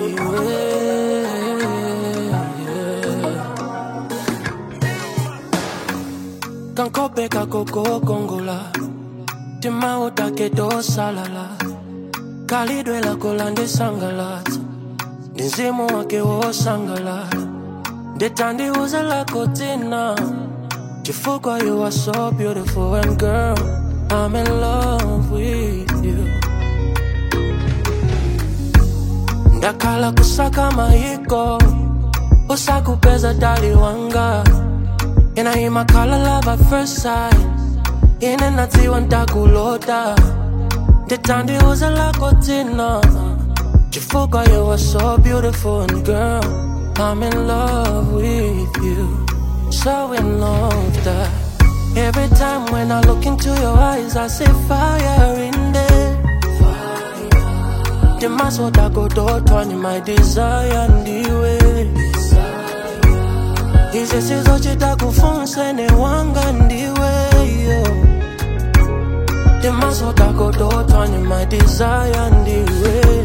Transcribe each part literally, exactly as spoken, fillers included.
Kankope kakoko kongola Tima utake do salala Kalidwe la kolande sangalata Nizimu wake wo sangala Detandi uze la kotina Chifukwa, you are so beautiful, and girl, I'm in love with you. Ndakala kusaka maiko Usaku peza dali wanga Ina hima kala love at first sight Ine nati wanta kulota Detandi uze la kotina Chifukwa, you are so beautiful, and girl, I'm in love with you. So in love that every time when I look into your eyes I see fire in there. The maso tako dotwani my desire ndiwe. Ize sizo chita kufunse ne wanga ndiwe yo. The maso tako dotwani my desire ndiwe.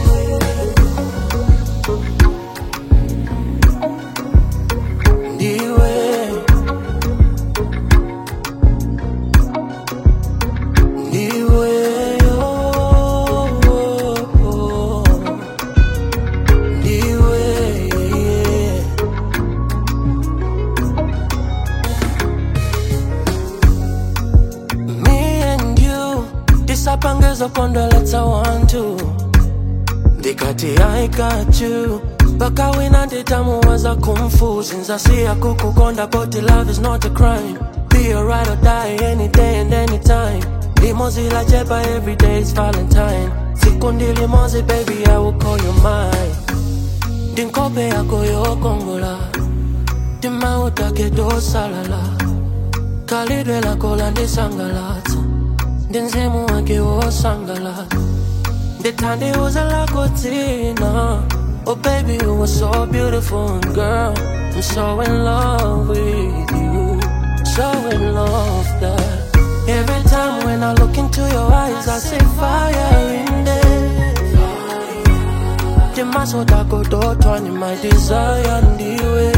Pangezo kondo let's I want to Dikati I got you Baka wina ditamu waza kumfu Sinza siya kukukonda but love is not a crime Be a ride or die any day and any time Limozi la jeba every day is Valentine Sikundi limozi baby I will call you mine Dinkope yako yo kongola Dima utake do salala Kalidwe la kolande sangalata Denzimu wake wo sangala Detandi uza la kotina Oh baby you were so beautiful girl I'm so in love with you So in love that every time when I look into your eyes I see fire in there The maso tako dotwani my desire ndiwe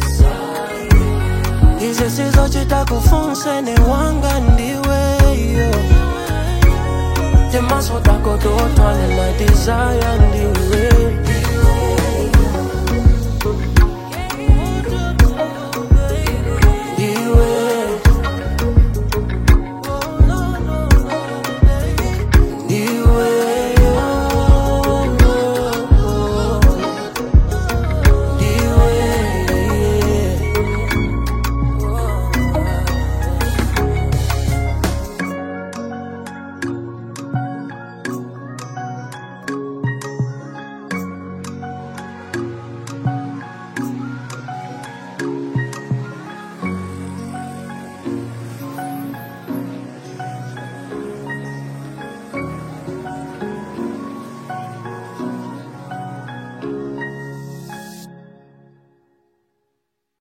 Ize sizo chita kufunse ne wanga ndiwe yo. The maso tako dotwani my desire ndiwe.